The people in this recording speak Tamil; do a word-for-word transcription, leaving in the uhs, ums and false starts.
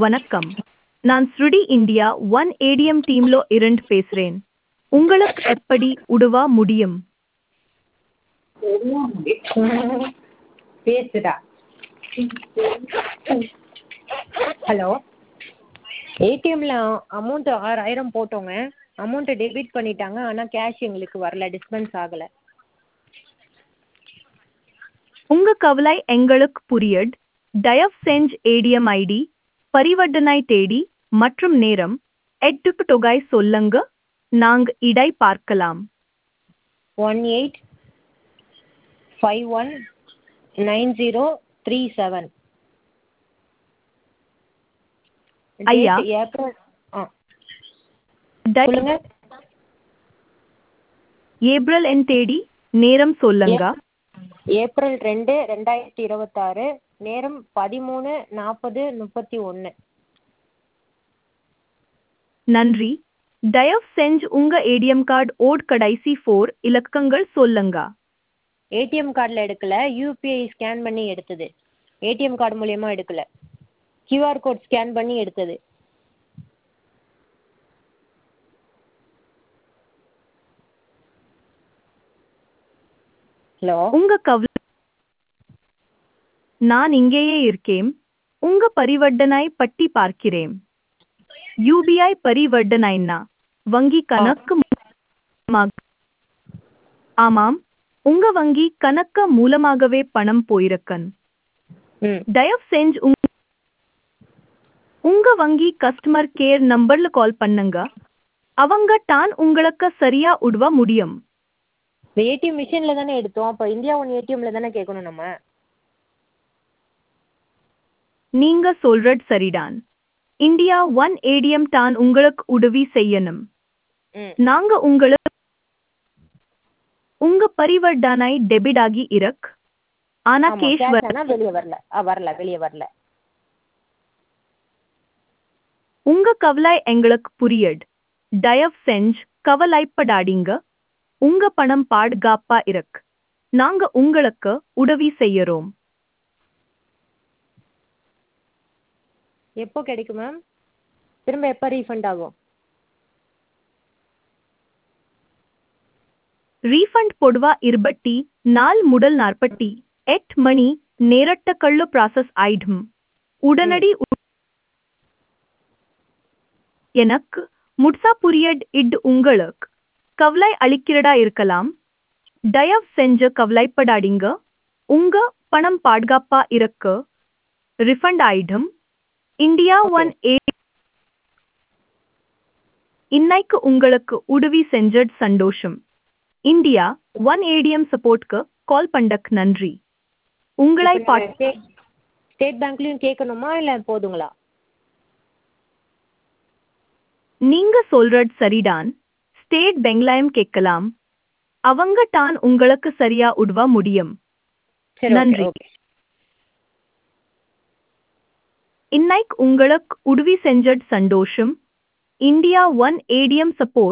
வணக்கம். நான் ஸ்ருடி இந்தியா ஒன் ஏடிஎம் டீம்லோ இருந்து பேசுறேன். உங்களுக்கு எப்படி உதவ முடியும்? பேசுடா. ஹலோ, ஏடிஎம்ல அமௌண்ட் ஆறாயிரம் போட்டோங்க. அமௌண்ட்டை டெபிட் பண்ணிட்டாங்க. ஆனால் கேஷ் எங்களுக்கு வரல, டிஸ்பென்ஸ் ஆகலை. உங்க கவலை எங்களுக்கு புரியுது. தயவு செஞ்சு ஏடிஎம் ஐடி, பரிவர்த்தனை தேதி மற்றும் நேரம், எட்டுக்கு தொகை சொல்லுங்க. நாங்க இடை பார்க்கலாம். One eight five one nine zero three seven. ஐயா. ஏப்ரல் ஆ ட- சொல்லுங்க. ஏப்ரல் என் தேதி, நேரம் சொல்லுங்க. ஏப்ரல் ரெண்டு ரெண்டாயிரத்தி இருபத்தாறு. நேரம் பதிமூணு நாற்பது முப்பத்தி ஒன்று. நன்றி. தயவு செஞ்சு உங்க ஏடிஎம் கார்டு ஓட் கடைசி ஃபோர் இலக்கங்கள் சொல்லுங்க. ஏடிஎம் கார்டில் எடுக்கல, யூபிஐ ஸ்கேன் பண்ணி எடுத்தது. ஏடிஎம் கார்டு மூலயமா எடுக்கல, கியூஆர் கோட் ஸ்கேன் பண்ணி எடுத்தது. ஹலோ, உங்க கவலை நான் இங்கேயே இருக்கேன். உங்க பரிவர்த்தனை பட்டி பார்க்கிறேன். யூபிஐ பரிவர்த்தனைனா வங்கி கணக்கு மூலமாக- ஆமாம், உங்க வங்கி கணக்கு மூலமாகவே பணம் போயிருக்கன். ம் தயவு செஞ்சு உங்க உங்க வங்கி கஸ்டமர் கேர் நம்பர்ல கால் பண்ணுங்க. அவங்க தான் உங்களுக்கு சரியா உதவ முடியும். இந்த ஏடிஎம் மிஷினில் தானே எடுத்தோம், அப்போ இந்தியா ஒன் ஏடிஎம்மில் தானே கேட்கணும் நம்ம. நீங்க சொல்றது சரிதான். இந்தியா ஒன் ஏடிஎம் தான் உங்களுக்கு உதவி செய்யணும். ம் நாங்க உங்களுக்கு உங்க பரிவர்த்தனை டெபிட் ஆகி இருக்கு. ஆனா ஆமாம், கேஷ் கேஷ் ஆனால் வெளியே வரல. ஆ வரல, வெளியே வரல. உங்க கவலை எங்களுக்கு புரியுது. தயவு செஞ்சு கவலைப்படாதீங்க. உங்க பணம் பாதுகாப்பா இருக்கு. நாங்க உங்களுக்கு உதவி செய்யறோம். எப்போ கிடைக்கும் மேம்? திரும்ப எப்போ ரீஃபண்ட் ஆகும்? ரீஃபண்ட் பொதுவா இருபத்தி நாலு முதல் நாற்பத்தி எட்டு மணி நேரத்துக்குள்ள ப்ராசஸ் ஆயிடும். உடனடி உ- எனக்கு முட்சா புரியட் இட் உங்களுக்கு கவலை அளிக்கிறதா இருக்கலாம். தயவு செஞ்சு கவலைப்படாதீங்க. உங்க பணம் பாதுகாப்பா இருக்கு. ரிஃபண்ட் ஆயிடும். இந்தியா ஒன் ஏ இன்னைக்கு உங்களுக்கு உதவி செஞ்சது சந்தோஷம். இந்தியா ஒன் ஏடிஎம் சப்போர்ட்க்கு கால் பண்ணக்கு நன்றி. உங்களை இப்போ பாட் நான் ஸ்டேட் ஸ்டேட் பேங்க்லேயும் கேட்கணுமா இல்லை போதுங்களா? நீங்க சொல்றது சரிதான். ஸ்டேட் பேங்க்லயும் கேட்கலாம். அவங்க தான் உங்களுக்கு சரியா உதவ முடியும். சரி, ஓகே நன்றி. ஓகே. இன்னைக்கு உங்களுக்கு உதவி செஞ்சது சந்தோஷம். India one ATM support